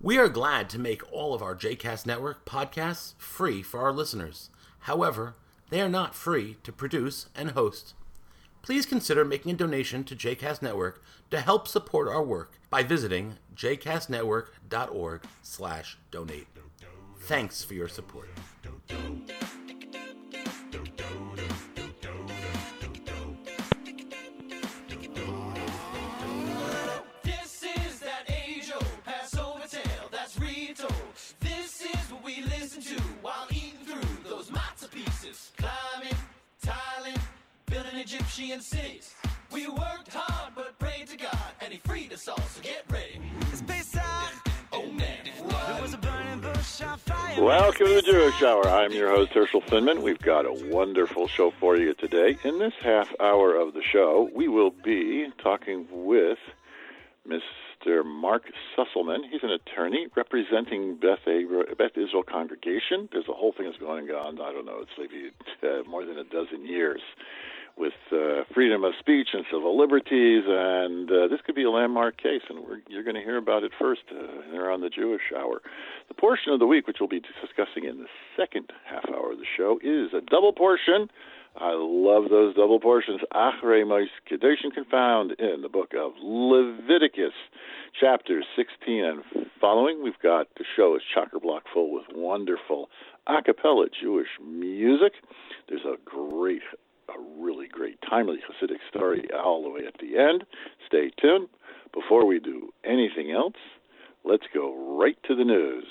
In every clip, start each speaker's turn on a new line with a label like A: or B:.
A: We are glad to make all of our JCast Network podcasts free for our listeners. However, they are not free to produce and host. Please consider making a donation to JCast Network to help support our work by visiting jcastnetwork.org/donate. Thanks for your support.
B: Egyptian cities. We worked hard but prayed to God and he freed us all, so get ready. It's Pesach. Oh man, there was a burning bush on fire.
C: Welcome to the Jewish Hour. I'm your host, Herschel Finman. We've got a wonderful show for you today. In this half hour of the show, we will be talking with Mr. Mark Susselman. He's an attorney representing Beth Israel Congregation. There's a whole thing that's going on, I don't know, it's maybe more than a dozen years, with freedom of speech and civil liberties, and this could be a landmark case, and you're going to hear about it first here on the Jewish Hour. The portion of the week, which we'll be discussing in the second half hour of the show, is a double portion. I love those double portions. Achrei Mos Kedoshim can found in the book of Leviticus, chapters 16 and following. We've got the show is chock-a-block full with wonderful a cappella Jewish music. There's a really great, timely Hasidic story all the way at the end. Stay tuned. Before we do anything else, let's go right to the news.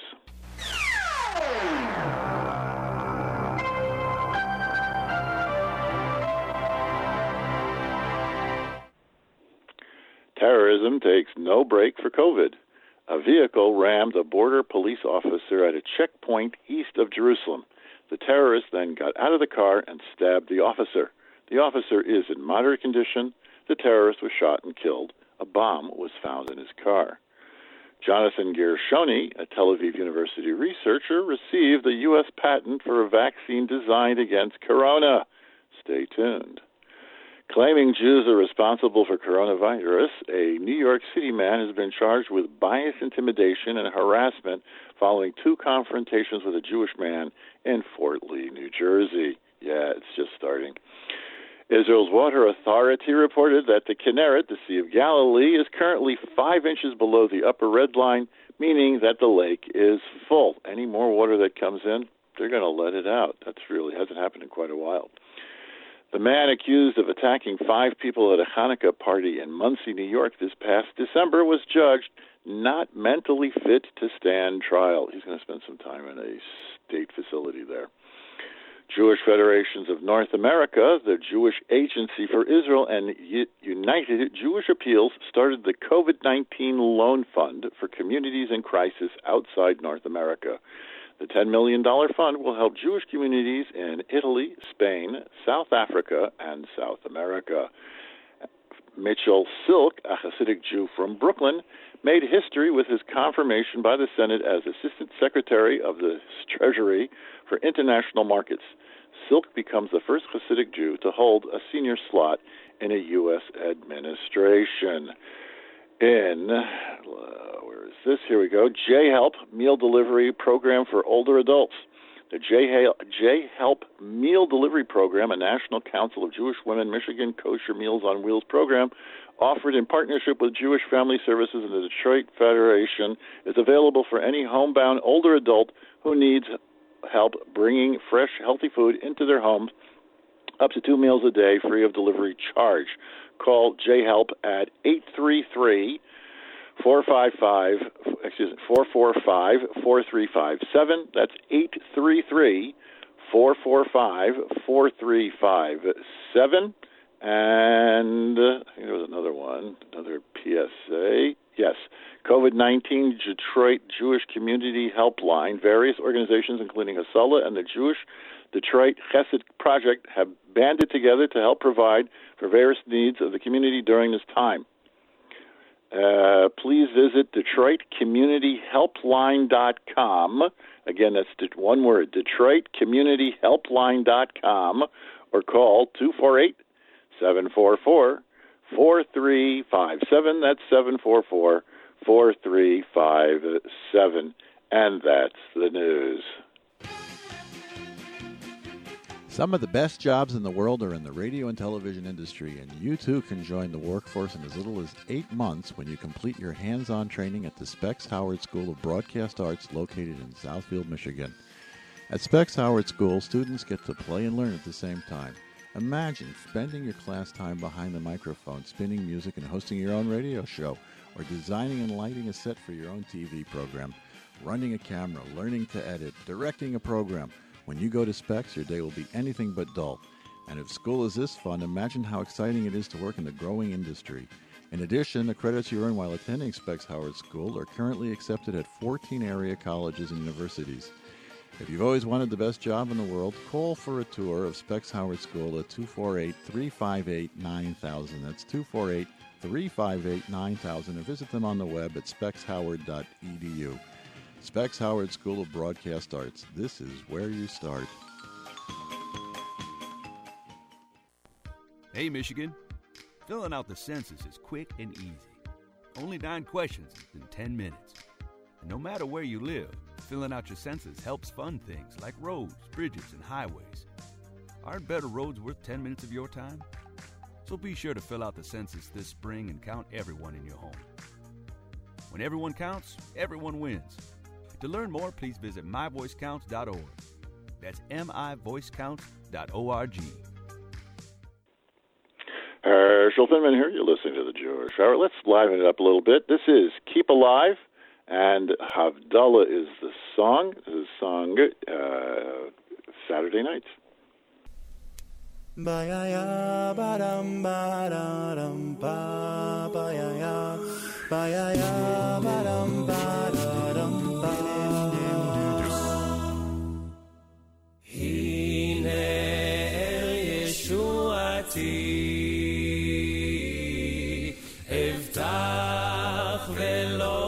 C: Terrorism takes no break for COVID. A vehicle rammed a border police officer at a checkpoint east of Jerusalem. The terrorist then got out of the car and stabbed the officer. The officer is in moderate condition. The terrorist was shot and killed. A bomb was found in his car. Jonathan Gershoni, a Tel Aviv University researcher, received a U.S. patent for a vaccine designed against corona. Stay tuned. Claiming Jews are responsible for coronavirus, a New York City man has been charged with bias, intimidation, and harassment following two confrontations with a Jewish man in Fort Lee, New Jersey. Yeah, it's just starting. Israel's water authority reported that the Kinneret, the Sea of Galilee, is currently 5 inches below the upper red line, meaning that the lake is full. Any more water that comes in, they're going to let it out. That's really hasn't happened in quite a while. The man accused of attacking 5 people at a Hanukkah party in Monsey, New York this past December was judged not mentally fit to stand trial. He's going to spend some time in a state facility there. Jewish Federations of North America, the Jewish Agency for Israel, and United Jewish Appeals started the COVID-19 Loan Fund for communities in crisis outside North America. The $10 million fund will help Jewish communities in Italy, Spain, South Africa, and South America. Mitchell Silk, a Hasidic Jew from Brooklyn, made history with his confirmation by the Senate as Assistant Secretary of the Treasury for International Markets. Silk becomes the first Hasidic Jew to hold a senior slot in a U.S. administration. Where is this? Here we go. J-Help Meal Delivery Program for Older Adults. The J-Help Meal Delivery Program, a National Council of Jewish Women Michigan Kosher Meals on Wheels program, offered in partnership with Jewish Family Services and the Detroit Federation, is available for any homebound older adult who needs help bringing fresh, healthy food into their homes, up to 2 meals a day, free of delivery charge. Call J-Help at 445-4357. That's 833-445-4357. And I think there was another PSA. Yes, COVID-19 Detroit Jewish Community Helpline. Various organizations, including Hasala and the Jewish Detroit Chesed Project, have banded together to help provide for various needs of the community during this time. Please visit DetroitCommunityHelpline.com. Again, that's one word, DetroitCommunityHelpline.com, or call 248-744-4357. That's 4357, and that's the news.
D: Some of the best jobs in the world are in the radio and television industry, and you too can join the workforce in as little as 8 months when you complete your hands-on training at the Specs Howard School of Broadcast Arts located in Southfield, Michigan. At Specs Howard School, students get to play and learn at the same time. Imagine spending your class time behind the microphone, spinning music and hosting your own radio show, or designing and lighting a set for your own TV program, running a camera, learning to edit, directing a program. When you go to Specs, your day will be anything but dull. And if school is this fun, imagine how exciting it is to work in the growing industry. In addition, the credits you earn while attending Specs Howard School are currently accepted at 14 area colleges and universities. If you've always wanted the best job in the world, call for a tour of Specs Howard School at 248-358-9000. That's 248-358-9000, and visit them on the web at specshoward.edu. Specs Howard School of Broadcast Arts. This is where you start.
E: Hey, Michigan. Filling out the census is quick and easy. Only 9 questions in 10 minutes. And no matter where you live, filling out your census helps fund things like roads, bridges, and highways. Aren't better roads worth 10 minutes of your time? So be sure to fill out the census this spring and count everyone in your home. When everyone counts, everyone wins. To learn more, please visit myvoicecounts.org. That's mivoicecounts.org.
C: Herschel Finman here. You're listening to the Jewish Hour. Let's liven it up a little bit. This is Keep Alive, and Havdalah is the song. This is song Saturday nights.
B: Ba-ya-ya, ba-dum, ba-da-dum, ba, ba-ya-ya, ba-ya-ya, ba-dum, ba-da-dum, ba. Hine el Yeshuati, evtach velo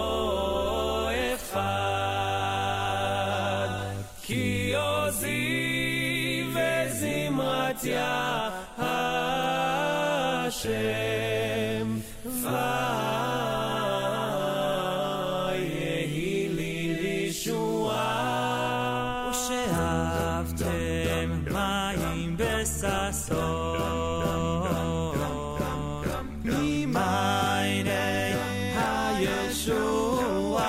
B: echad, ki ozi vezimrat Hashem vayehi li lishua, ushehavtem mayim besason mimaynei hayeshua,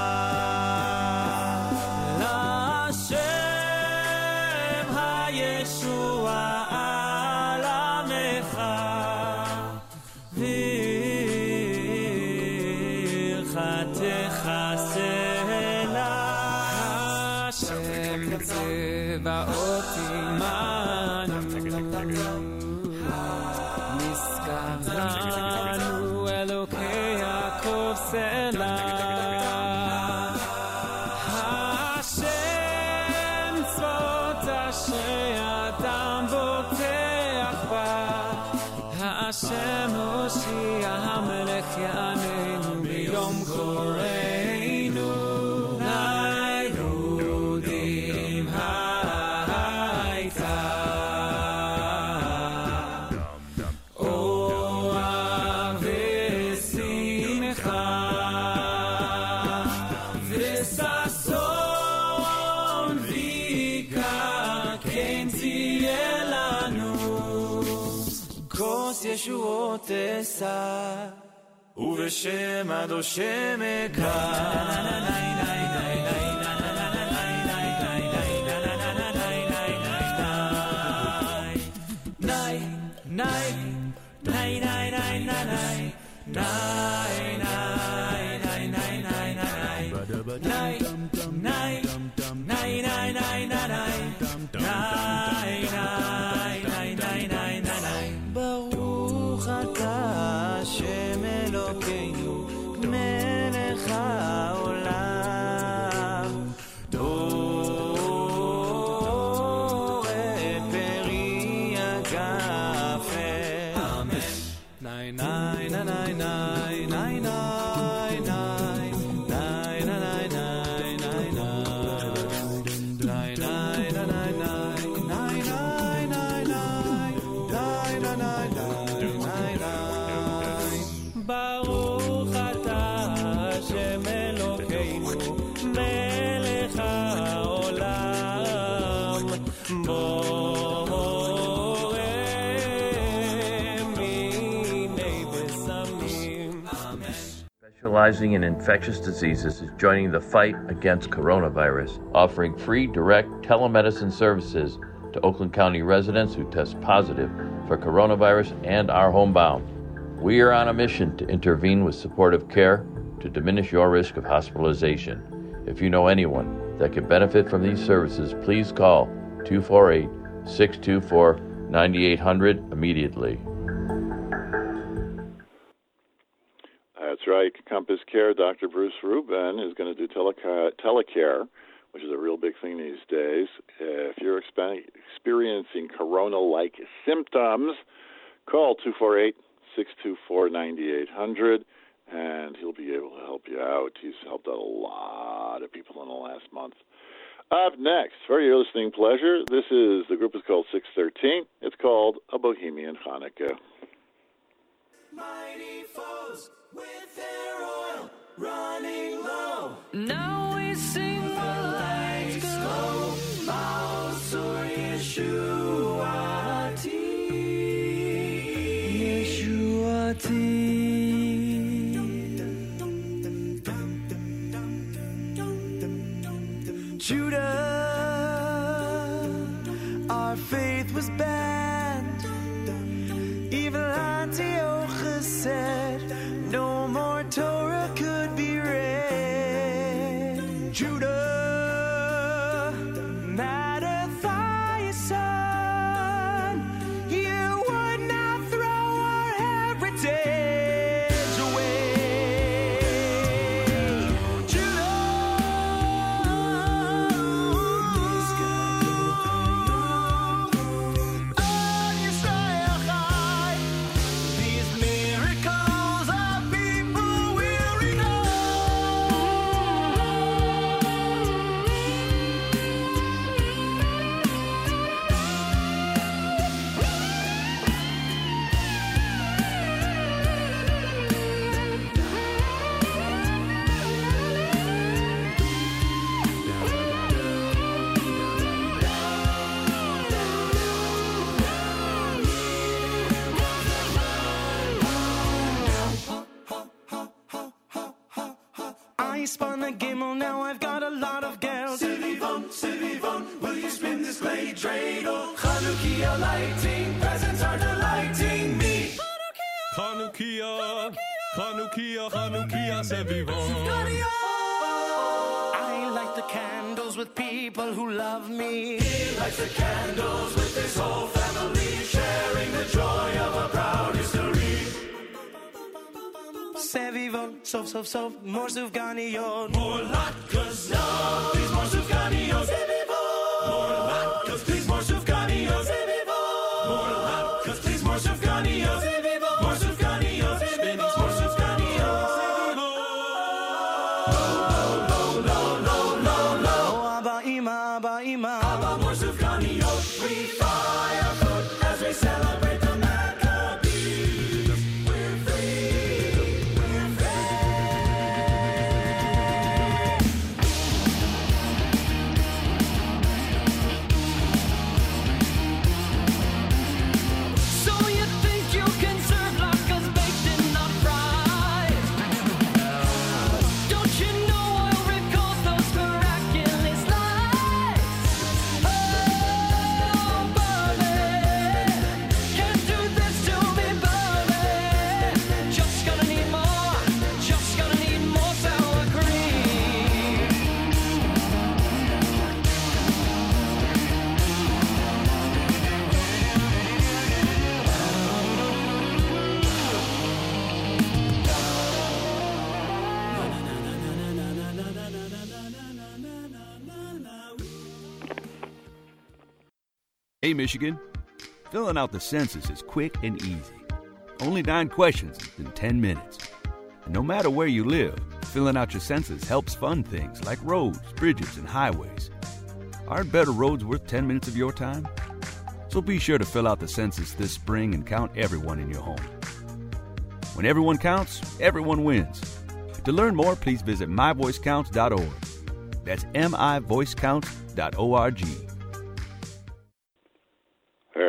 B: Lashem hayeshua alamecha virchatecha sela, Hashem tzevaot imanu, niskaranu Elokei Yaakov sela, Hashem tzvot asher adam boteach ba, Hashem Hoshia HaMelech Yaneinu biyom koreinu, Nairudim haita, Oah v'simcha, v'sason v'ikar ken tiyeh lanu, Kos Yeshuot esa, ובשם אדושם ברוך אתה השם אלוקינו מלך העולם
F: specializing in infectious diseases, is joining the fight against coronavirus, offering free direct telemedicine services to Oakland County residents who test positive for coronavirus and are homebound. We are on a mission to intervene with supportive care to diminish your risk of hospitalization. If you know anyone that could benefit from these services, please call 248-624-9800 immediately.
C: That's right. Compass Care, Dr. Bruce Rubin is going to do telecare, which is a real big thing these days. If you're experiencing corona-like symptoms, call 248-624-9800, and he'll be able to help you out. He's helped out a lot of people in the last month. Up next, for your listening pleasure, the group is called 613. It's called A Bohemian Hanukkah.
B: Mighty foes with their oil running low. Now we sing the lights glow. Mausur Yeshuati. Yeshuati. Judah, our faith was banned. Evil Antiochus said no more Torah could be read. Judah, Mattathias' son, you would not throw our heritage away. I spun the gimel, now I've got a lot of gals. Sivivon, will you spin this blade dreidel? Chanukia lighting, presents are delighting me. Chanukia, Sivivon. I light the candles with people who love me. He lights the candles with his whole family, sharing the joy of a proud history. Sevivon, sof, more sufganiyot. More latkes, no, please more sufganiyot. Sevivon, more latkes, please more sufganiyot. Sevivon, more latkes, please more sufganiyot. Sevivon, more sufganiyot. Sevivon, more sufganiyot. Sevivon, Abba Ima, Abba more sufganiyot. We fire foot as we celebrate the Maccabees. We're free.
E: Hey, Michigan. Filling out the census is quick and easy. Only 9 questions in 10 minutes. And no matter where you live, filling out your census helps fund things like roads, bridges, and highways. Aren't better roads worth 10 minutes of your time? So be sure to fill out the census this spring and count everyone in your home. When everyone counts, everyone wins. To learn more, please visit myvoicecounts.org. That's mivoicecounts.org.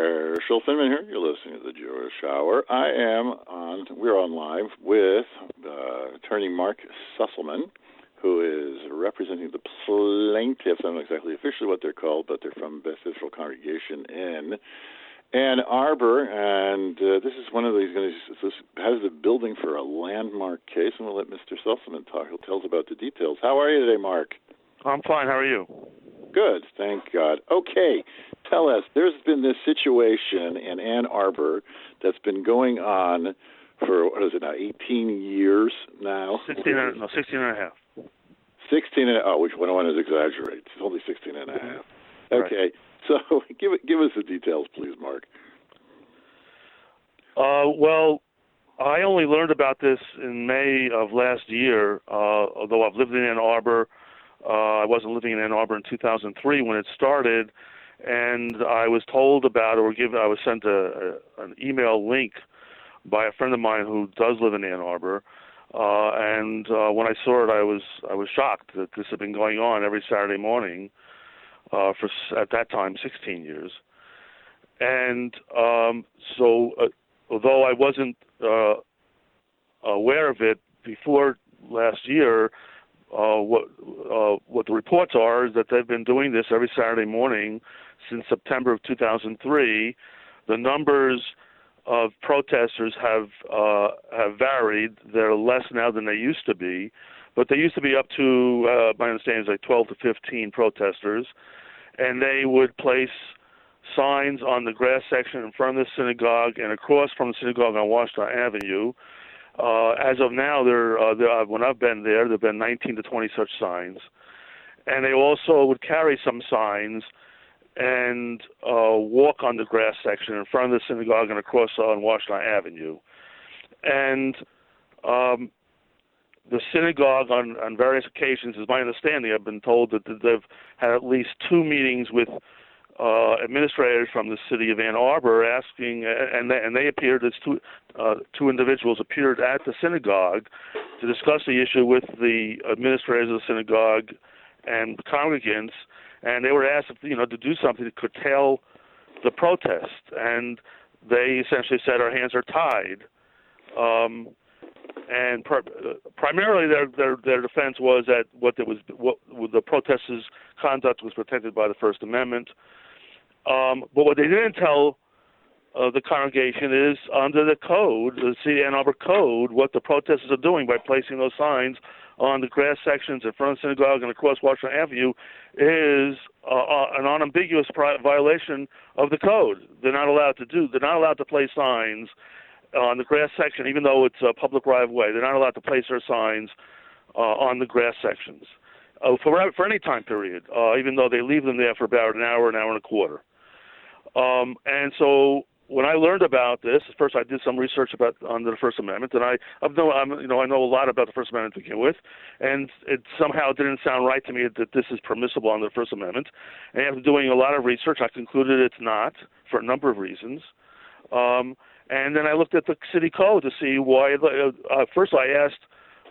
C: Marshall Finman here. You're listening to the Jewish Hour. We're on live with attorney Mark Susselman, who is representing the plaintiffs. I don't know exactly officially what they're called, but they're from Beth Israel Congregation in Ann Arbor, and this is one of these guys. This has the building for a landmark case, and we'll let Mr. Susselman talk. He'll tell us about the details. How are you today, Mark?
G: I'm fine. How are you?
C: Good, thank God. Okay, tell us, there's been this situation in Ann Arbor that's been going on for, 18 years now?
G: 16 and a half.
C: 16 and a half. Which one I want to exaggerate. It's only 16 and a half. Okay, so give us the details, please, Mark.
G: Well, I only learned about this in May of last year, although I've lived in Ann Arbor. I wasn't living in Ann Arbor in 2003 when it started, and I was told about it, I was sent an email link by a friend of mine who does live in Ann Arbor, and when I saw it, I was shocked that this had been going on every Saturday morning for, at that time, 16 years. And so although I wasn't aware of it before last year, what the reports are is that they've been doing this every Saturday morning since September of 2003. The numbers of protesters have varied. They're less now than they used to be, but they used to be up to, my understanding is like 12 to 15 protesters, and they would place signs on the grass section in front of the synagogue and across from the synagogue on Washington Avenue. As of now, when I've been there have been 19 to 20 such signs. And they also would carry some signs and walk on the grass section in front of the synagogue and across on Washington Avenue. And the synagogue on various occasions, is my understanding, I've been told that they've had at least 2 meetings with administrators from the city of Ann Arbor asking, and they appeared as two individuals appeared at the synagogue to discuss the issue with the administrators of the synagogue and the congregants, and they were asked to do something to curtail the protest, and they essentially said our hands are tied. And primarily their defense was that what the protesters' conduct was protected by the First Amendment. But what they didn't tell the congregation is under the code, the City of Ann Arbor Code, what the protesters are doing by placing those signs on the grass sections in front of the synagogue and across Washington Avenue is an unambiguous violation of the code. They're not allowed to place signs on the grass section, even though it's a public right-of-way. They're not allowed to place their signs on the grass sections for any time period, even though they leave them there for about an hour and a quarter. And so when I learned about this, first I did some research under the First Amendment, and I know a lot about the First Amendment to begin with, and it somehow didn't sound right to me that this is permissible under the First Amendment. And after doing a lot of research, I concluded it's not for a number of reasons. And then I looked at the city code to see why. First, I asked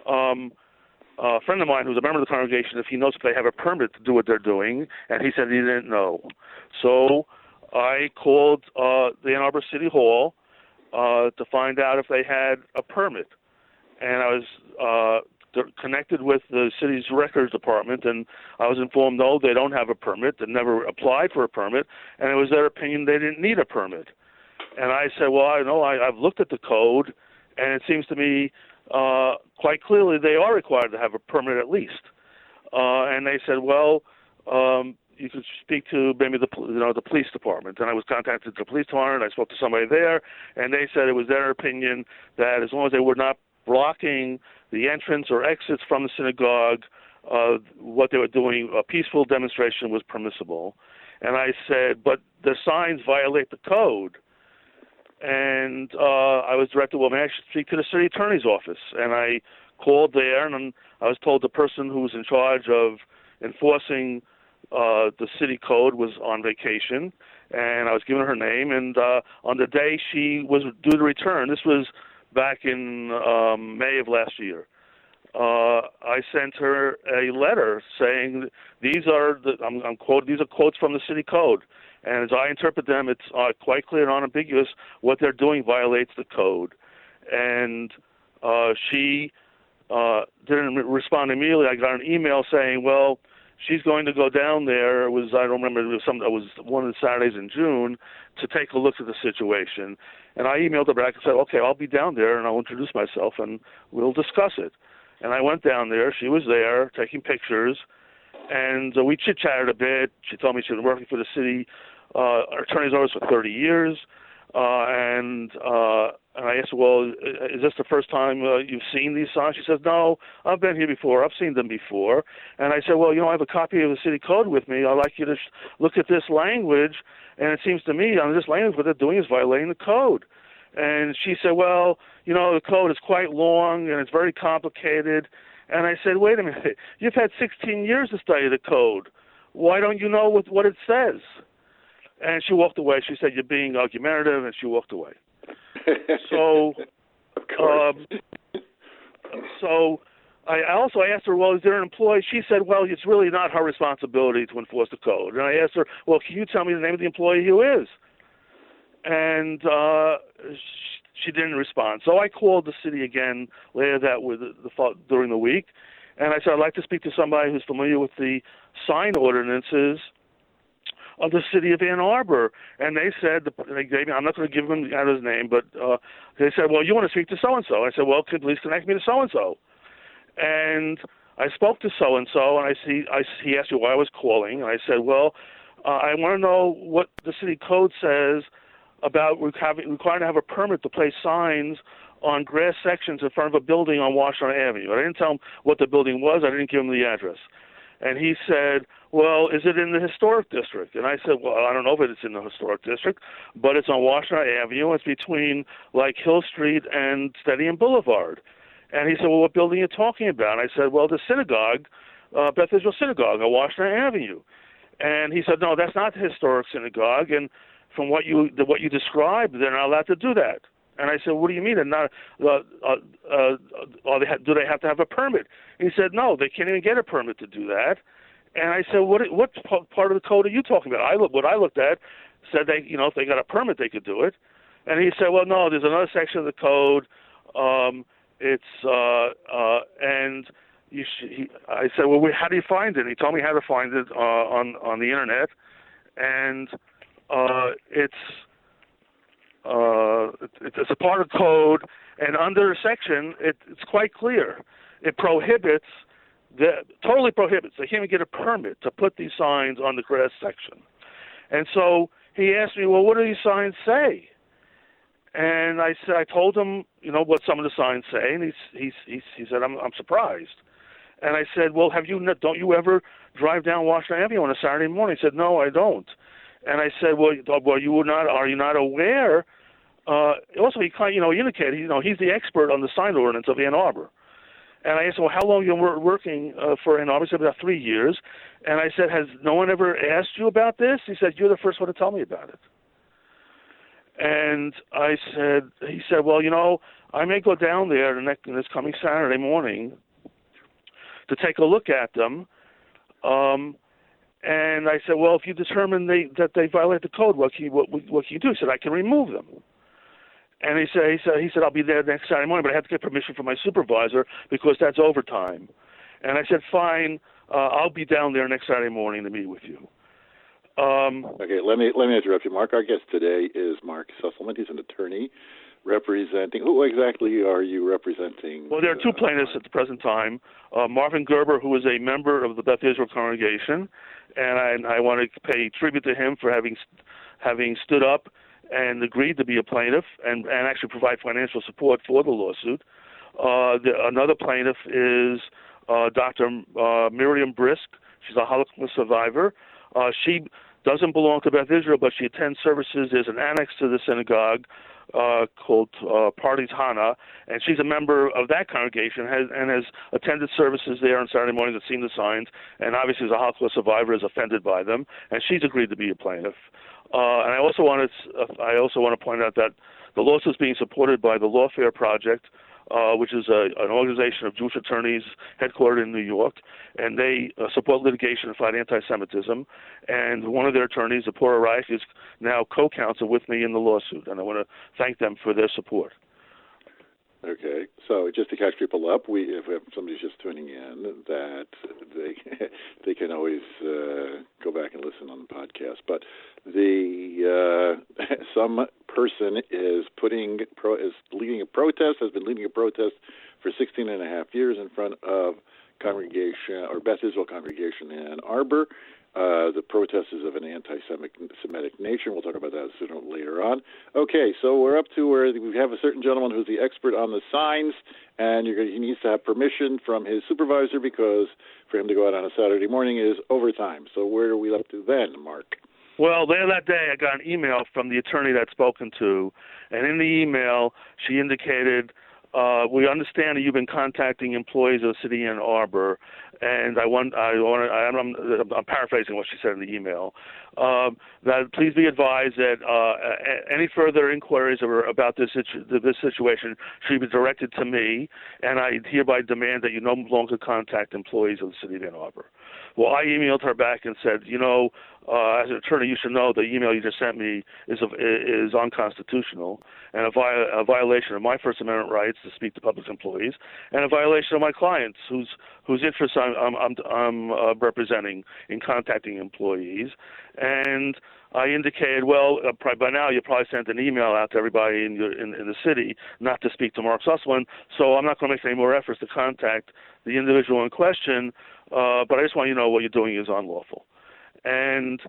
G: a friend of mine who's a member of the congregation if he knows if they have a permit to do what they're doing, and he said he didn't know. So I called the Ann Arbor City Hall to find out if they had a permit. And I was connected with the city's records department, and I was informed, no, they don't have a permit. They never applied for a permit, and it was their opinion they didn't need a permit. And I said, well, I know I've looked at the code, and it seems to me quite clearly they are required to have a permit at least. And they said, well, you could speak to maybe the police department. And I was contacted the police department. I spoke to somebody there, and they said it was their opinion that as long as they were not blocking the entrance or exits from the synagogue, what they were doing, a peaceful demonstration was permissible. And I said, but the signs violate the code. And I was directed, well, may I speak to the city attorney's office? And I called there, and I was told the person who was in charge of enforcing the city code was on vacation, and I was given her name. And on the day she was due to return, this was back in May of last year, I sent her a letter saying these are these are quotes from the city code, and as I interpret them, it's quite clear and unambiguous what they're doing violates the code. And she didn't respond immediately. I got an email saying, well, she's going to go down there. It was, I don't remember, it was one of the Saturdays in June to take a look at the situation. And I emailed her back and said, okay, I'll be down there and I'll introduce myself and we'll discuss it. And I went down there. She was there taking pictures, and we chit-chatted a bit. She told me she'd been working for the city attorney's office for 30 years. And I asked her, well, is this the first time you've seen these signs? She says, no, I've been here before. I've seen them before. And I said, well, I have a copy of the city code with me. I'd like you to look at this language. And it seems to me, on this language, what they're doing is violating the code. And she said, well, the code is quite long and it's very complicated. And I said, wait a minute, you've had 16 years to study the code. Why don't you know what it says? And she walked away. She said, you're being argumentative, and she walked away. So, I asked her, well, is there an employee? She said, well, it's really not her responsibility to enforce the code. And I asked her, well, can you tell me the name of the employee who is? And she didn't respond. So I called the city again later during the week, and I said, I'd like to speak to somebody who's familiar with the sign ordinances of the city of Ann Arbor. And they said, I'm not going to give him out his name, but they said, well, you want to speak to so-and-so. I said, well, please connect me to so-and-so. And I spoke to so-and-so, and he asked me why I was calling. And I said, well, I want to know what the city code says about required to have a permit to place signs on grass sections in front of a building on Washington Avenue. I didn't tell him what the building was. I didn't give him the address. And he said, well, is it in the historic district? And I said, well, I don't know if it's in the historic district, but it's on Washington Avenue. It's between Hill Street and Stadium Boulevard. And he said, well, what building are you talking about? And I said, well, the synagogue, Beth Israel Synagogue on Washington Avenue. And he said, no, that's not the historic synagogue. And from what you described, they're not allowed to do that. And I said, what do you mean? And not, do they have to have a permit? And he said, no, they can't even get a permit to do that. And I said, what part of the code are you talking about? What I looked at said if they got a permit, they could do it. And he said, well, no, there's another section of the code. I said, well, how do you find it? And he told me how to find it on the internet. And it's a part of code, and under a section, it's quite clear. It totally prohibits. They can't even get a permit to put these signs on the grass section. And so he asked me, well, what do these signs say? And I told him, what some of the signs say, and he said, I'm surprised. And I said, well, don't you ever drive down Washington Avenue on a Saturday morning? He said, no, I don't. And I said, well, are you not aware? Also, he indicated, he's the expert on the sign ordinance of Ann Arbor. And I asked him, well, how long have you been working for Ann Arbor? He said, about 3 years. And I said, has no one ever asked you about this? He said, you're the first one to tell me about it. And he said, well, I may go down there this coming Saturday morning to take a look at them. And I said, well, if you determine that they violate the code, what can you do? He said, I can remove them. And he said, I'll be there next Saturday morning, but I have to get permission from my supervisor because that's overtime. And I said, fine, I'll be down there next Saturday morning to meet with you.
C: Okay, let me interrupt you, Mark. Our guest today is Mark Susselman. He's an attorney representing. Who exactly are you representing?
G: Well, there are two plaintiffs at the present time. Marvin Gerber, who is a member of the Beth Israel congregation, and I want to pay tribute to him for having stood up and agreed to be a plaintiff and actually provide financial support for the lawsuit. Another plaintiff is Dr. Miriam Brisk. She's a Holocaust survivor. She doesn't belong to Beth Israel, but she attends services. There's an annex to the synagogue called Pardes Hana, and she's a member of that congregation and has attended services there on Saturday mornings and seen the signs, and obviously as a Holocaust survivor is offended by them, and she's agreed to be a plaintiff. And I also want to point out that the lawsuit is being supported by the Lawfare Project, which is an organization of Jewish attorneys headquartered in New York, and they support litigation and fight anti-Semitism. And one of their attorneys, Zipporah Reich, is now co-counsel with me in the lawsuit, and I want to thank them for their support.
C: Okay, so just to catch people up, if somebody's just tuning in, that they can always go back and listen on the podcast. But some person is leading a protest, has been leading a protest for 16 and a half years in front of Beth Israel congregation in Ann Arbor. The protest is of an anti-Semitic nature. We'll talk about that later on. Okay, so we're up to where we have a certain gentleman who's the expert on the signs, and he needs to have permission from his supervisor because for him to go out on a Saturday morning is overtime. So where are we up to then, Mark?
G: Well, there that day I got an email from the attorney that I'd spoken to, and in the email she indicated, we understand that you've been contacting employees of the city of Ann Arbor, and I'm paraphrasing what she said in the email, that please be advised that any further inquiries about this situation should be directed to me, and I hereby demand that you no longer contact employees of the city of Ann Arbor. Well, I emailed her back and said, as an attorney, you should know the email you just sent me is unconstitutional and a violation of my First Amendment rights to speak to public employees, and a violation of my clients whose interests I'm representing in contacting employees. And I indicated, well, by now you probably sent an email out to everybody in the city not to speak to Mark Susselman, so I'm not going to make any more efforts to contact the individual in question, but I just want you to know what you're doing is unlawful. And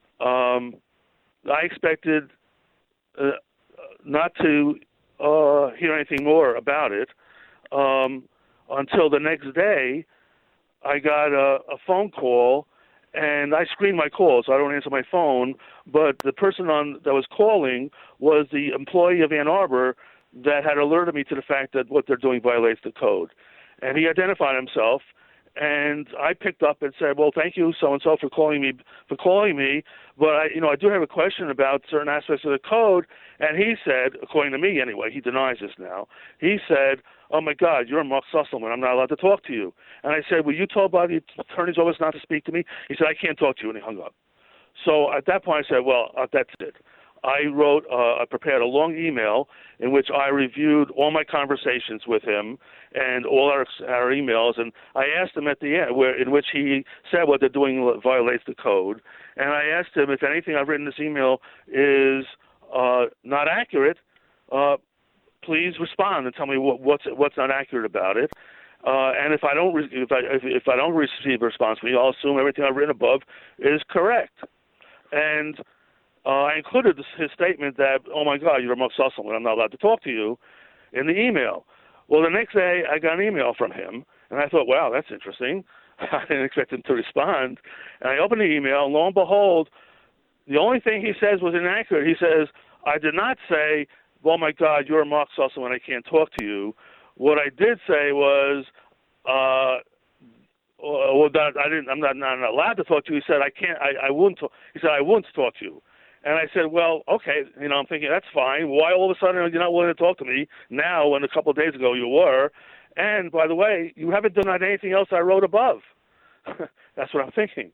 G: I expected not to hear anything more about it until the next day. I got a phone call, and I screened my calls, so I don't answer my phone, but the person that was calling was the employee of Ann Arbor that had alerted me to the fact that what they're doing violates the code. And he identified himself, and I picked up and said, well, thank you, so-and-so, for calling me, but I do have a question about certain aspects of the code. And he said, according to me anyway, he denies this now, he said, oh, my God, you're Mark Susselman. I'm not allowed to talk to you. And I said, were you told by the attorney's office not to speak to me? He said, I can't talk to you, and he hung up. So at that point I said, well, that's it. I prepared a long email in which I reviewed all my conversations with him and all our emails, and I asked him at the end, in which he said what they're doing violates the code, and I asked him if anything I've written in this email is not accurate, please respond and tell me what's not accurate about it. And if I don't receive a response from you, I'll assume everything I've written above is correct. And I included his statement that, oh, my God, you're Mark Susselman, I'm not allowed to talk to you, in the email. Well, the next day I got an email from him, and I thought, wow, that's interesting. I didn't expect him to respond. And I opened the email, and lo and behold, the only thing he says was inaccurate. He says, I did not say, oh, my God, you're Mark Susselman, I can't talk to you. What I did say was, I'm not allowed to talk to you. He said, I wouldn't talk to you. And I said, well, okay, I'm thinking, that's fine. Why all of a sudden you're not willing to talk to me now when a couple of days ago you were? And, by the way, you haven't denied anything else I wrote above. That's what I'm thinking.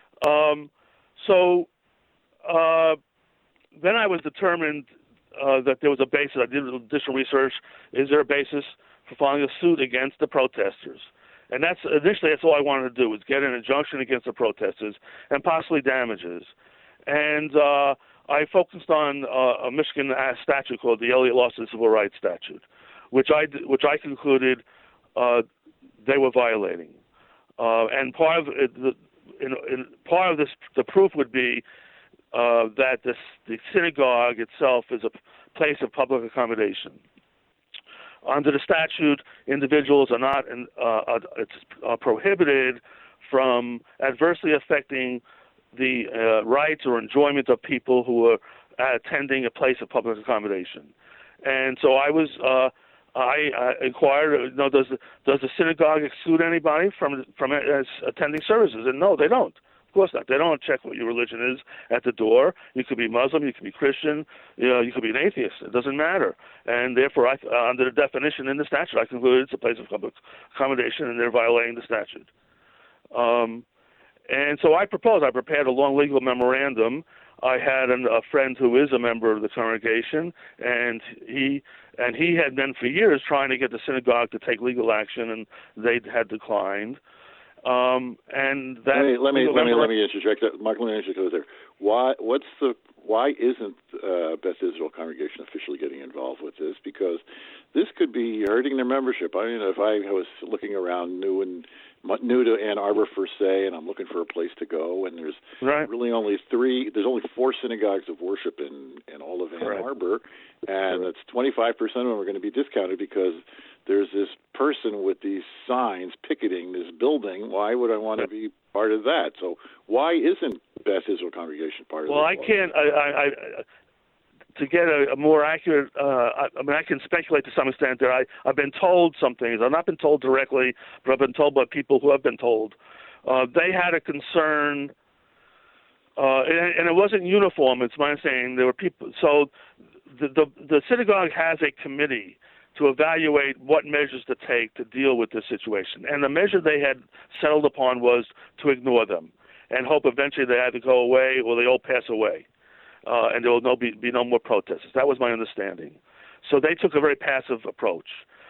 G: Then I was determined that there was a basis. I did additional research. Is there a basis for filing a suit against the protesters? And initially that's all I wanted to do, was get an injunction against the protesters and possibly damages. And I focused on a Michigan statute called the Elliott Lawson Civil Rights Statute, which I concluded they were violating. And part of this, the proof would be that the synagogue itself is a place of public accommodation. Under the statute, individuals are not prohibited from adversely affecting the rights or enjoyment of people who are attending a place of public accommodation. And so I inquired, does the synagogue exclude anybody from attending services? And no, they don't. Of course not. They don't check what your religion is at the door. You could be Muslim, you could be Christian, you could be an atheist. It doesn't matter. And therefore, under the definition in the statute, I concluded it's a place of public accommodation, and they're violating the statute. And so I prepared a long legal memorandum. I had a friend who is a member of the congregation, and he had been for years trying to get the synagogue to take legal action, and they had declined. And that
C: let me interject, Mark. Let me interject there. Why isn't Beth Israel congregation officially getting involved with this? Because this could be hurting their membership. I mean, if I was looking around new to Ann Arbor, per se, and I'm looking for a place to go, and there's really only four synagogues of worship in all of Ann Arbor, and that's 25% of them are going to be discounted because there's this person with these signs picketing this building. Why would I want to be part of that? So why isn't Beth Israel congregation part of that?
G: Well, I can't. To get a more accurate, I can speculate to some extent there. I've been told some things. I've not been told directly, but I've been told by people who have been told. They had a concern, and it wasn't uniform. It's my understanding. There were people. So the synagogue has a committee to evaluate what measures to take to deal with this situation. And the measure they had settled upon was to ignore them and hope eventually they either go away or they all pass away. And there will be no more protests. That was my understanding. So they took a very passive approach.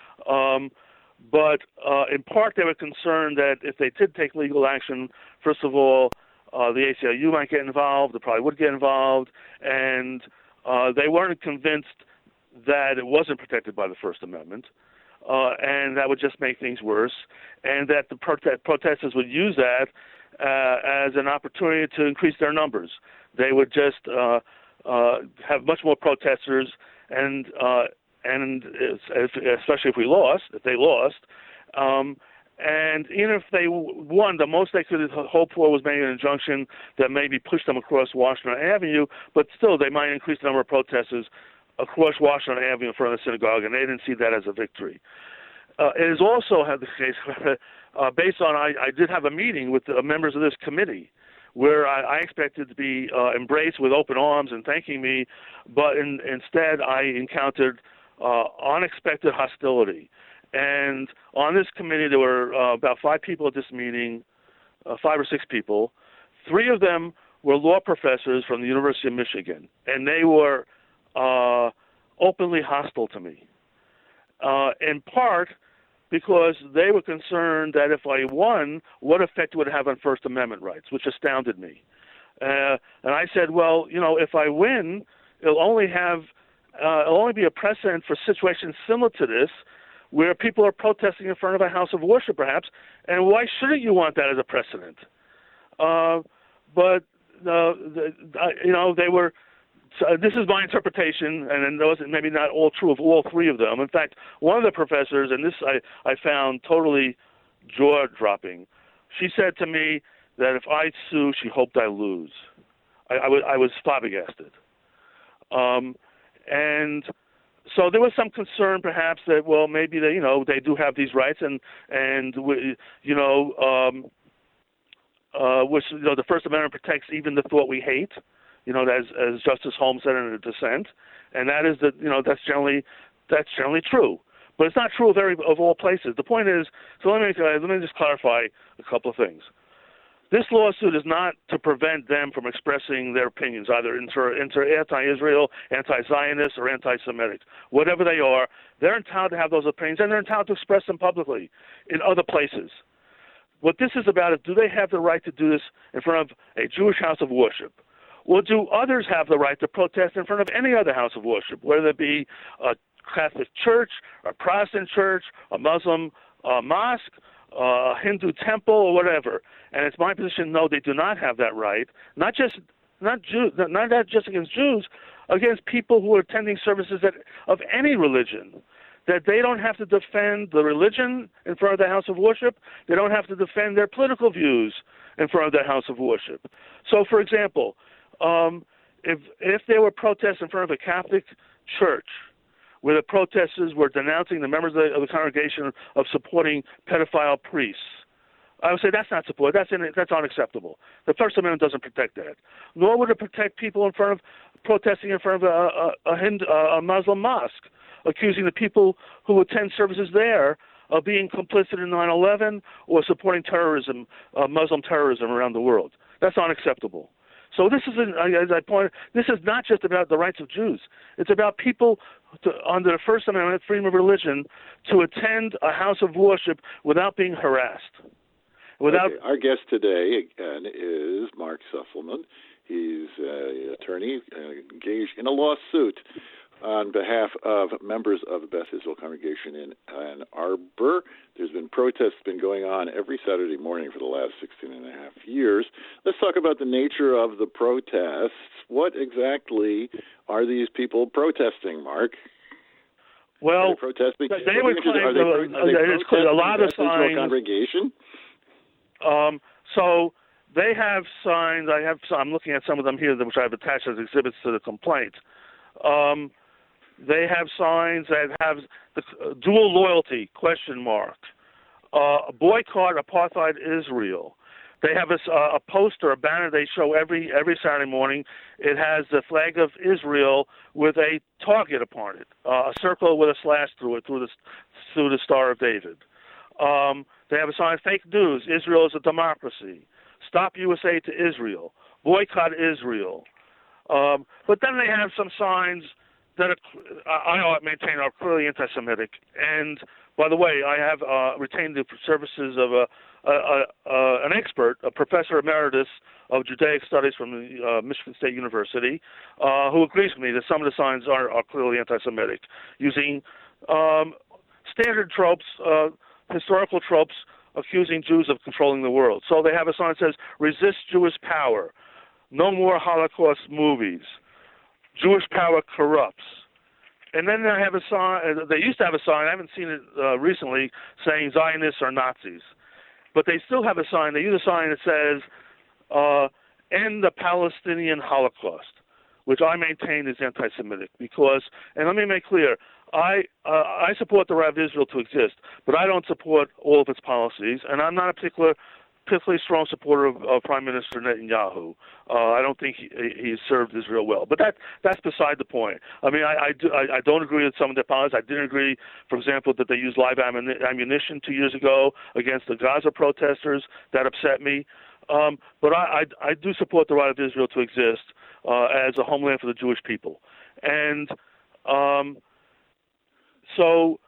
G: But in part, they were concerned that if they did take legal action, first of all, the ACLU might get involved, they probably would get involved, and they weren't convinced that it wasn't protected by the First Amendment, and that would just make things worse, and that the protesters would use that as an opportunity to increase their numbers. They would just have much more protesters, and especially if they lost, and even if they won, the most they could hope for was maybe an injunction that maybe pushed them across Washington Avenue, but still they might increase the number of protesters across Washington Avenue in front of the synagogue, and they didn't see that as a victory. It has also had the case, based on, I did have a meeting with the members of this committee where I expected to be embraced with open arms and thanking me, but instead I encountered unexpected hostility. And on this committee, there were about 5 people at this meeting, 5 or 6 people. 3 of them were law professors from the University of Michigan, and they were openly hostile to me, in part because they were concerned that if I won, what effect it would have on First Amendment rights, which astounded me. And I said, well, if I win, it'll only be a precedent for situations similar to this, where people are protesting in front of a house of worship, perhaps, and why shouldn't you want that as a precedent? But they were. So this is my interpretation, and it wasn't maybe not all true of all 3 of them. In fact, one of the professors, and this I found totally jaw-dropping, she said to me that if I sue, she hoped I lose. I was flabbergasted. And so there was some concern, perhaps, that maybe they do have these rights, and which the First Amendment protects even the thought we hate. As Justice Holmes said in a dissent, and that is that that's generally true, but it's not true of all places. The point is, so let me just clarify a couple of things. This lawsuit is not to prevent them from expressing their opinions, either anti-Israel, anti-Zionist, or anti-Semitic. Whatever they are, they're entitled to have those opinions, and they're entitled to express them publicly in other places. What this is about is, do they have the right to do this in front of a Jewish house of worship? Or do others have the right to protest in front of any other house of worship, whether it be a Catholic church, a Protestant church, a Muslim mosque, a Hindu temple, or whatever? And it's my position, no, they do not have that right. Not just against Jews, against people who are attending services of any religion. That they don't have to defend the religion in front of the house of worship. They don't have to defend their political views in front of their house of worship. So, for example, if there were protests in front of a Catholic church where the protesters were denouncing the members of the congregation of supporting pedophile priests, I would say that's not support. That's unacceptable. The First Amendment doesn't protect that. Nor would it protect people protesting in front of a Muslim mosque, accusing the people who attend services there of being complicit in 9/11 or supporting terrorism, Muslim terrorism around the world. That's unacceptable. So this is, as I pointed, this is not just about the rights of Jews. It's about people under the First Amendment, freedom of religion, to attend a house of worship without being harassed.
C: Our guest today again is Mark Susselman. He's an attorney engaged in a lawsuit on behalf of members of the Beth Israel congregation in Ann Arbor. There's been protests going on every Saturday morning for the last 16 and a half years. Let's talk about the nature of the protests. What exactly are these people protesting, Mark?
G: Well,
C: protesting?
G: They would claim a lot of signs.
C: Congregation?
G: So they have signs. I'm looking at some of them here, which I've attached as exhibits to the complaint. They have signs that have the dual loyalty, ? Boycott apartheid Israel. They have a poster, a banner they show every Saturday morning. It has the flag of Israel with a target upon it, a circle with a slash through it, through the Star of David. They have a sign, fake news, Israel is a democracy. Stop USA to Israel. Boycott Israel. But then they have some signs that I maintain are clearly anti-Semitic. And by the way, I have retained the services of an expert, a professor emeritus of Judaic studies from Michigan State University, who agrees with me that some of the signs are clearly anti-Semitic, using standard tropes, historical tropes, accusing Jews of controlling the world. So they have a sign that says, resist Jewish power, no more Holocaust movies, Jewish power corrupts. And then they have a sign, they used to have a sign, I haven't seen it recently, saying Zionists are Nazis. But they still have a sign, they use a sign that says, end the Palestinian Holocaust, which I maintain is anti-Semitic because, and let me make clear, I support the right of Israel to exist, but I don't support all of its policies, and I'm not a particularly strong supporter of Prime Minister Netanyahu. I don't think he served Israel well, but that's beside the point. I mean, I don't agree with some of their policies. I didn't agree, for example, that they used live ammunition 2 years ago against the Gaza protesters. That upset me. But I do support the right of Israel to exist as a homeland for the Jewish people, and so.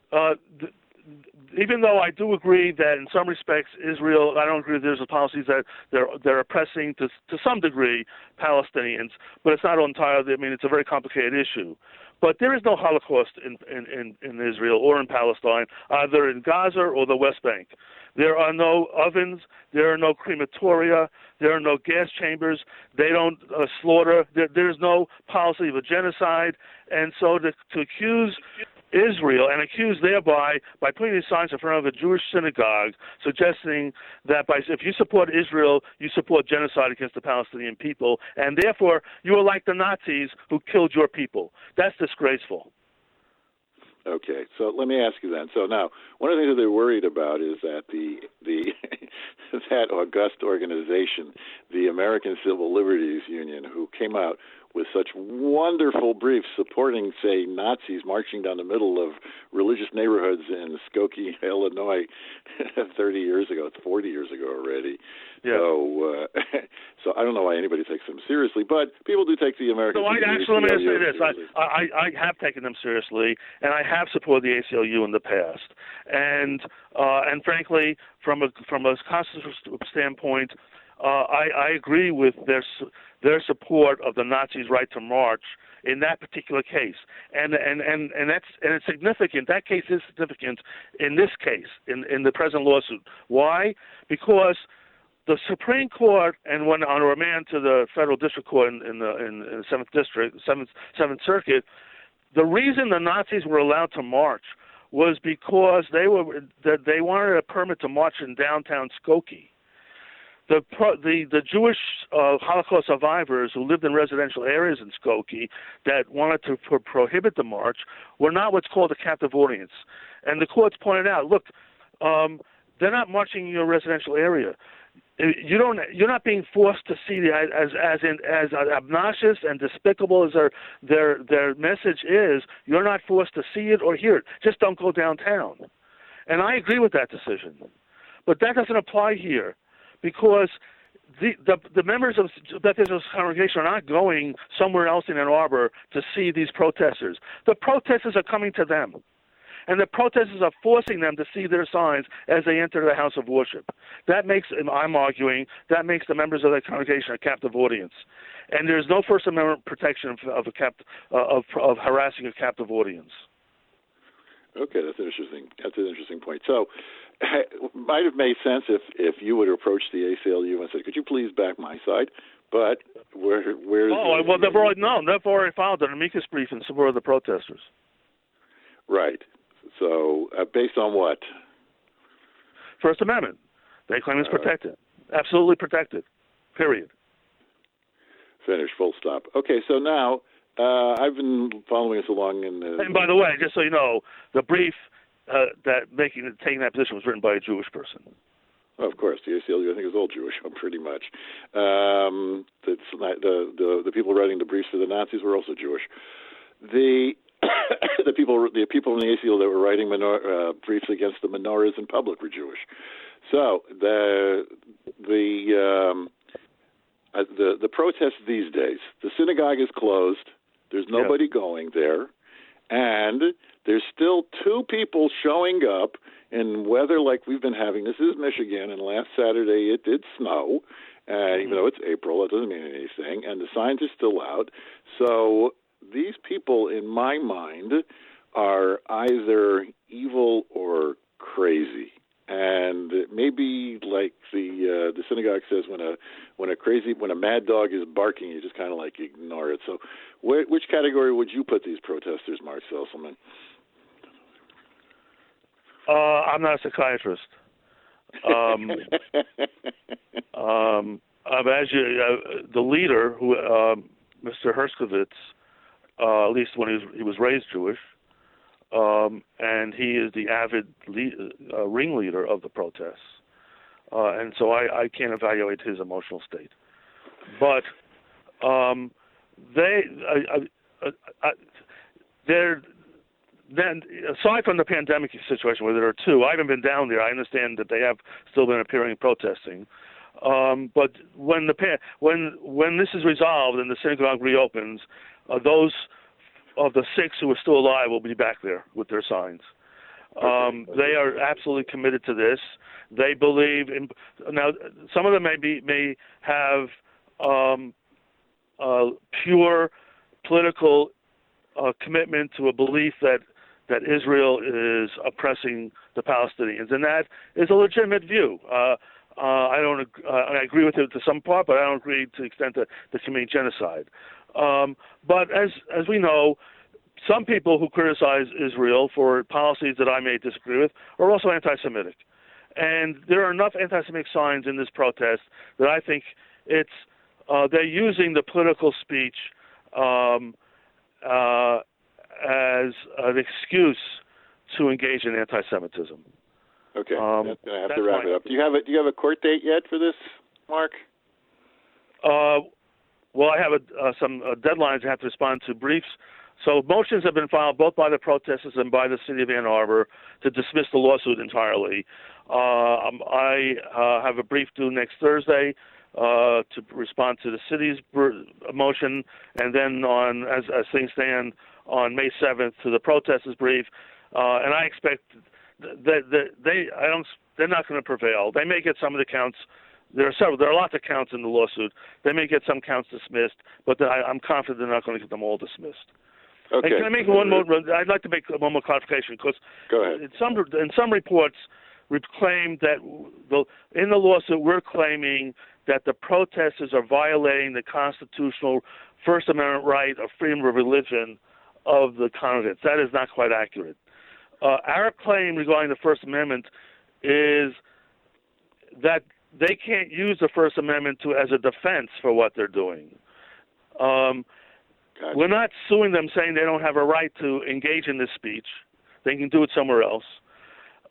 G: Even though I do agree that in some respects Israel, I don't agree that there's policies that they're oppressing to some degree Palestinians, but it's not entirely. I mean, it's a very complicated issue. But there is no Holocaust in Israel or in Palestine, either in Gaza or the West Bank. There are no ovens. There are no crematoria. There are no gas chambers. They don't slaughter. There's no policy of a genocide. And so to accuse Israel and accuse thereby by putting these signs in front of a Jewish synagogue suggesting that if you support Israel, you support genocide against the Palestinian people, and therefore you are like the Nazis who killed your people. That's disgraceful.
C: Okay, so let me ask you then. So now, one of the things that they're worried about is that that august organization, the American Civil Liberties Union, who came out with such wonderful briefs supporting, say, Nazis marching down the middle of religious neighborhoods in Skokie, Illinois, 30 years ago. It's 40 years ago already. Yeah. So I don't know why anybody takes them seriously, but people do take the American.
G: So let me say this: I have taken them seriously, and I have supported the ACLU in the past, and frankly, from a constitutional standpoint, I agree with their support of the Nazis' right to march in that particular case, and it's significant. That case is significant in this case, in the present lawsuit. Why? Because the Supreme Court, and when on remand to the Federal District Court in the Seventh Circuit, the reason the Nazis were allowed to march was because they wanted a permit to march in downtown Skokie. The Jewish Holocaust survivors who lived in residential areas in Skokie that wanted to prohibit the march were not what's called a captive audience. And the courts pointed out, look, They're not marching in your residential area. You're not being forced to see as obnoxious and despicable as their message is. You're not forced to see it or hear it. Just don't go downtown. And I agree with that decision, but that doesn't apply here, because the members of Beth Israel's congregation are not going somewhere else in Ann Arbor to see these protesters. The protesters are coming to them. And the protesters are forcing them to see their signs as they enter the house of worship. That makes, I'm arguing, that makes the members of that congregation a captive audience. And there's no First Amendment protection of harassing a captive audience.
C: Okay, that's interesting. That's an interesting point. So, it might have made sense if you would approach the ACLU and said, "Could you please back my side?" But where's
G: they've already filed an amicus brief in support of the protesters.
C: Right. So, based on what?
G: First Amendment. They claim it's protected. Absolutely protected. Period.
C: Finish. Full stop. Okay, so now I've been following us along.
G: And by the way, just so you know, the brief taking that position was written by a Jewish person.
C: Oh, of course, the ACLU, I think, is all Jewish, pretty much. The people writing the briefs for the Nazis were also Jewish. The people in the ACLU that were writing briefs against the menorahs in public were Jewish. So the protests these days, the synagogue is closed. There's nobody going there, and there's still 2 people showing up in weather like we've been having. This is Michigan, and last Saturday it did snow. Even though it's April, it doesn't mean anything, and the signs are still out. So these people, in my mind, are either evil or crazy. And maybe, like the synagogue says, when a mad dog is barking, you just kind of like ignore it. So, which category would you put these protesters, Mark Selselman?
G: I'm not a psychiatrist. The leader, who Mr. Hershkovitz, at least when he was raised Jewish, and he is the avid ringleader of the protests, and so I can't evaluate his emotional state. But then, aside from the pandemic situation where there are 2, I haven't been down there. I understand that they have still been appearing protesting. But when this is resolved and the synagogue reopens, those of the 6 who are still alive will be back there with their signs. They are absolutely committed to this. They believe in. Now, some of them may have pure political commitment to a belief that Israel is oppressing the Palestinians, and that is a legitimate view. I agree with it to some part, but I don't agree to the extent that they commit genocide. But as we know, some people who criticize Israel for policies that I may disagree with are also anti-Semitic. And there are enough anti-Semitic signs in this protest that I think they're using the political speech as an excuse to engage in anti-Semitism.
C: Okay, I'm going to have to wrap it up. Do you have a court date yet for this, Mark?
G: Well, I have some deadlines I have to respond to briefs. So motions have been filed both by the protesters and by the city of Ann Arbor to dismiss the lawsuit entirely. I have a brief due next Thursday to respond to the city's motion, and then as things stand on May 7th to the protesters' brief. And I expect that they're not going to prevail. They may get some of the counts. There are lots of counts in the lawsuit. They may get some counts dismissed, but I'm confident they're not going to get them all dismissed.
C: Okay.
G: And can I make one more? I'd like to make one more clarification, because in some reports we claim that in the lawsuit we're claiming that the protesters are violating the constitutional First Amendment right of freedom of religion of the congregants. That is not quite accurate. Our claim regarding the First Amendment is that they can't use the First Amendment as a defense for what they're doing.
C: Gotcha.
G: We're not suing them saying they don't have a right to engage in this speech. They can do it somewhere else.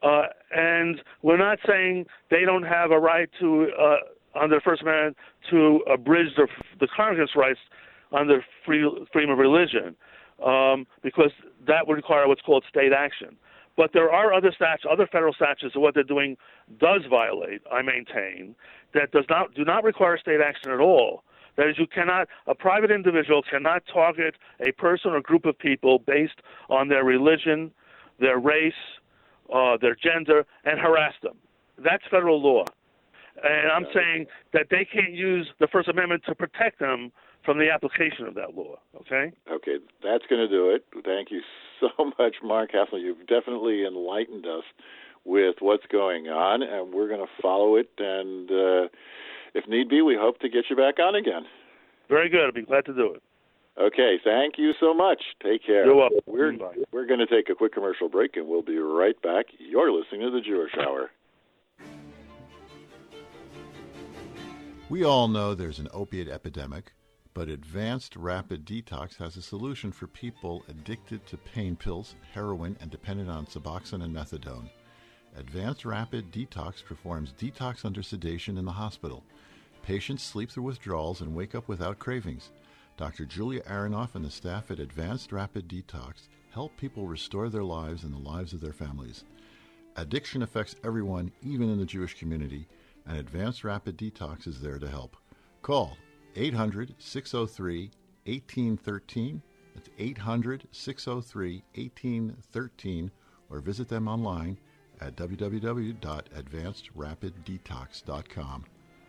G: And we're not saying they don't have a right to, under the First Amendment, to abridge the congregants' rights under freedom of religion, because that would require what's called state action. But there are other federal statutes, and what they're doing does violate, I maintain, that do not require state action at all. That is, a private individual cannot target a person or group of people based on their religion, their race, their gender, and harass them. That's federal law. And I'm saying that they can't use the First Amendment to protect them from the application of that law, okay?
C: Okay, that's going to do it. Thank you so much, Mark Hassel. You've definitely enlightened us with what's going on, and we're going to follow it. And if need be, we hope to get you back on again.
G: Very good. I'd be glad to do it.
C: Okay, thank you so much. Take care.
G: You're welcome.
C: We're going to take a quick commercial break, and we'll be right back. You're listening to The Jewish Hour.
D: We all know there's an opiate epidemic, but Advanced Rapid Detox has a solution for people addicted to pain pills, heroin, and dependent on Suboxone and Methadone. Advanced Rapid Detox performs detox under sedation in the hospital. Patients sleep through withdrawals and wake up without cravings. Dr. Julia Aronoff and the staff at Advanced Rapid Detox help people restore their lives and the lives of their families. Addiction affects everyone, even in the Jewish community, and Advanced Rapid Detox is there to help. Call 800-603-1813. That's 800-603-1813, or visit them online at www.advancedrapiddetox.com.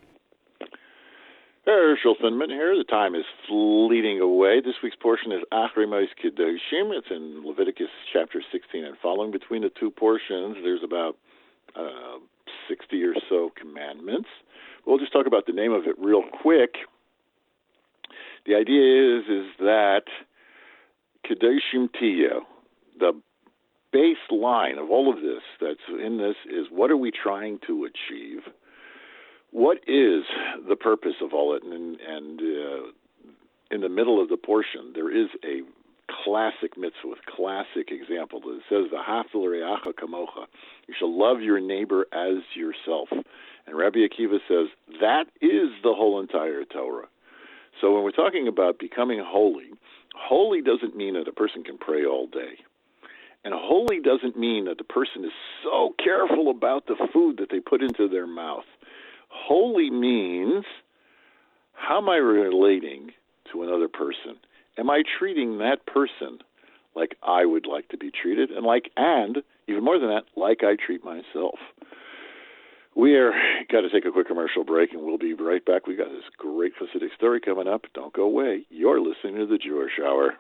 C: Herschel Finman here. The time is fleeting away. This week's portion is Achrei Mos Kedoshim. It's in Leviticus chapter 16 and following. Between the two portions, there's about 60 or so commandments. We'll just talk about the name of it real quick. The idea is that Kedoshim Tiyo, the baseline of all of this that's in this is, what are we trying to achieve? What is the purpose of all it? And in the middle of the portion, there is a classic mitzvah with classic example that says, "V'ahavta l'reacha kamocha." You shall love your neighbor as yourself. And Rabbi Akiva says that is the whole entire Torah. So when we're talking about becoming holy, holy doesn't mean that a person can pray all day. And holy doesn't mean that the person is so careful about the food that they put into their mouth. Holy means, how am I relating to another person? Am I treating that person like I would like to be treated, and even more than that, like I treat myself? We're got to take a quick commercial break, and we'll be right back. We got this great Hasidic story coming up. Don't go away. You're listening to The Jewish Hour.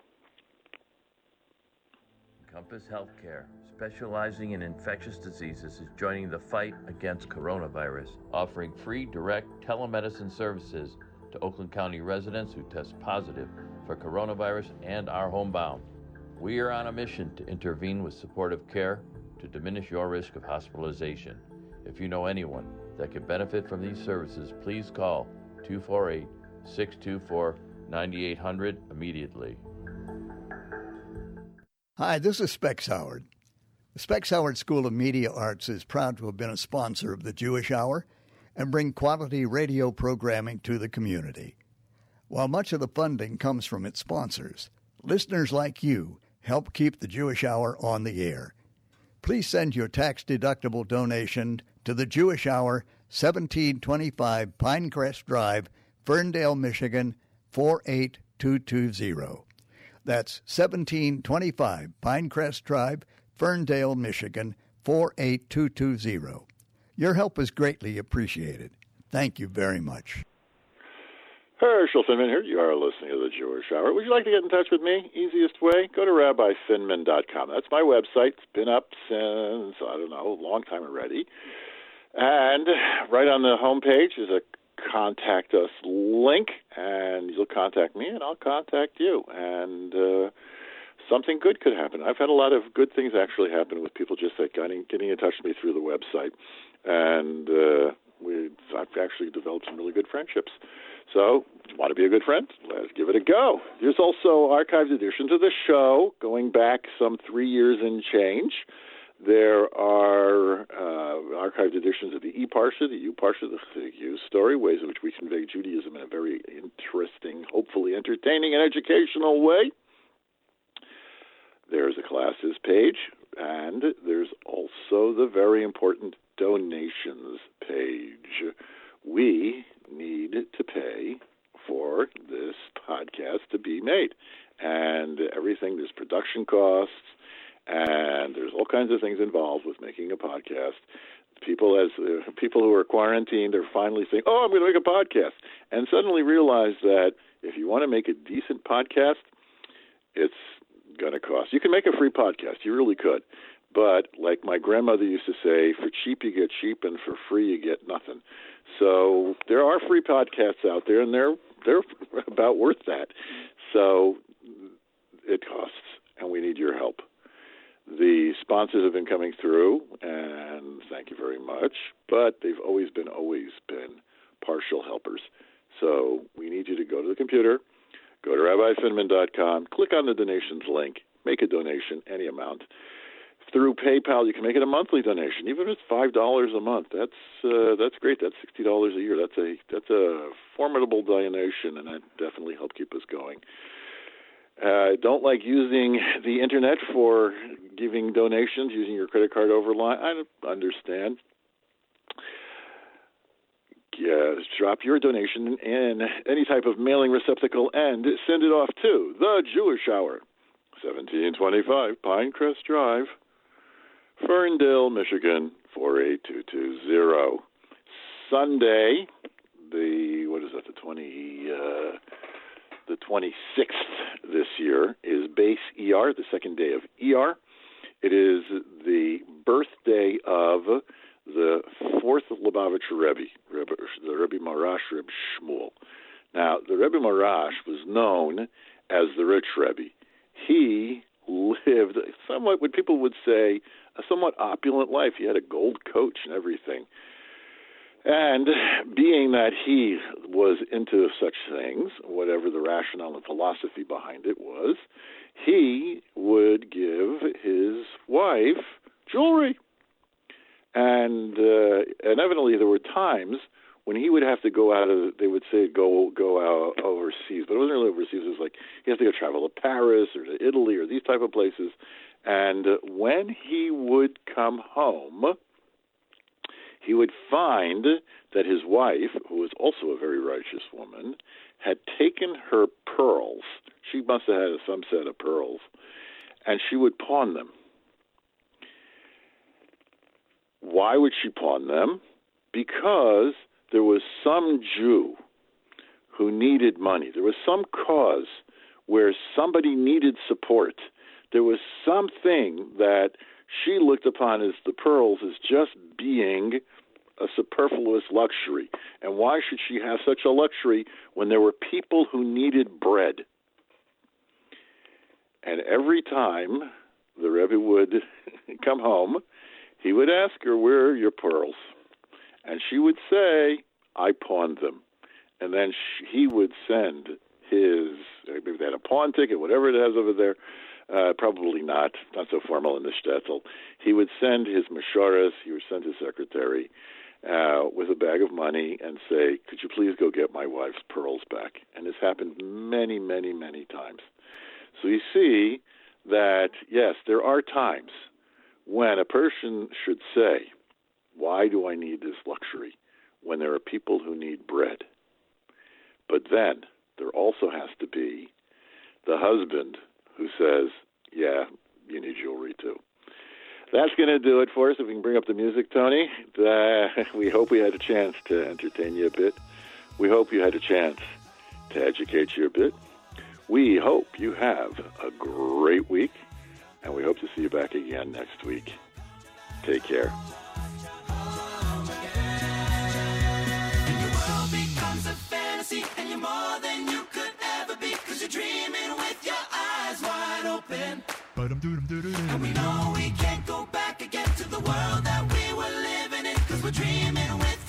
F: Compass Healthcare, specializing in infectious diseases, is joining the fight against coronavirus, offering free direct telemedicine services to Oakland County residents who test positive for coronavirus and are homebound. We are on a mission to intervene with supportive care to diminish your risk of hospitalization. If you know anyone that could benefit from these services, please call 248-624-9800 immediately.
H: Hi, this is Specs Howard. The Specs Howard School of Media Arts is proud to have been a sponsor of the Jewish Hour and bring quality radio programming to the community. While much of the funding comes from its sponsors, listeners like you help keep the Jewish Hour on the air. Please send your tax-deductible donation to the Jewish Hour, 1725 Pinecrest Drive, Ferndale, Michigan, 48220. That's 1725 Pinecrest Drive, Ferndale, Michigan, 48220. Your help is greatly appreciated. Thank you very much.
C: Herschel Finman here. You are listening to The Jewish Hour. Would you like to get in touch with me? Easiest way, go to rabbifinman.com. That's my website. It's been up since, a long time already. And right on the homepage is a Contact Us link, and you'll contact me, and I'll contact you. And something good could happen. I've had a lot of good things actually happen with people just getting in touch with me through the website. And I've actually developed some really good friendships. So, want to be a good friend? Let's give it a go. There's also archived editions of the show going back some 3 years and change There are archived editions of the E-Parsha, the U-Parsha, the U story, ways in which we convey Judaism in a very interesting, hopefully entertaining, and educational way. There's a classes page, and there's also the very important donations page. We need to pay for this podcast to be made. And everything, there's production costs, and there's all kinds of things involved with making a podcast. People who are quarantined are finally saying, oh, I'm going to make a podcast, and suddenly realize that if you want to make a decent podcast, it's going to cost. You can make a free podcast. You really could. But like my grandmother used to say, for cheap you get cheap, and for free you get nothing. So there are free podcasts out there, and they're about worth that. So it costs, and we need your help. The sponsors have been coming through, and thank you very much, but they've always been partial helpers. So we need you to go to the computer, go to rabbifinman.com, click on the donations link, make a donation, any amount. Through PayPal, you can make it a monthly donation, even if it's $5 a month. That's great. That's $60 a year. That's a formidable donation, and that definitely help keep us going. Don't like using the internet for giving donations, using your credit card overline. I understand. Drop your donation in any type of mailing receptacle and send it off to The Jewish Hour, 1725 Pinecrest Drive, Ferndale, Michigan, 48220. Sunday, the 26th this year is Base ER, the second day of ER. It is the birthday of the fourth Lubavitcher Rebbe, the Rebbe Marash Reb Shmuel. Now, the Rebbe Marash was known as the Rich Rebbe. He lived somewhat, what people would say, a somewhat opulent life. He had a gold coach and everything. And being that he was into such things, whatever the rationale and philosophy behind it was, he would give his wife jewelry. And evidently there were times when he would have to go out of, they would say go out overseas, but it wasn't really overseas. It was like he has to go travel to Paris or to Italy or these type of places. And when he would come home, he would find that his wife, who was also a very righteous woman, had taken her pearls. She must have had some set of pearls, and she would pawn them. Why would she pawn them? Because there was some Jew who needed money. There was some cause where somebody needed support. There was something that she looked upon as the pearls as just being a superfluous luxury. And why should she have such a luxury when there were people who needed bread? And every time the Rebbe would come home, he would ask her, where are your pearls? And she would say, I pawned them. And then he would send his, maybe they had a pawn ticket, whatever it has over there, probably not so formal in the shtetl. He would send his masharas, he would send his secretary with a bag of money and say, could you please go get my wife's pearls back? And this happened many, many, many times. So you see that, yes, there are times when a person should say, why do I need this luxury when there are people who need bread? But then there also has to be the husband who says, yeah, you need jewelry too. That's going to do it for us. If we can bring up the music, Tony. We hope we had a chance to entertain you a bit. We hope you had a chance to educate you a bit. We hope you have a great week, and we hope to see you back again next week. Take care.
B: And your world becomes a fantasy, and you're more than you could ever be, 'cause you're dreaming with your eyes wide open. And we know we can't go back again to the world that we were living in, 'cause we're dreaming with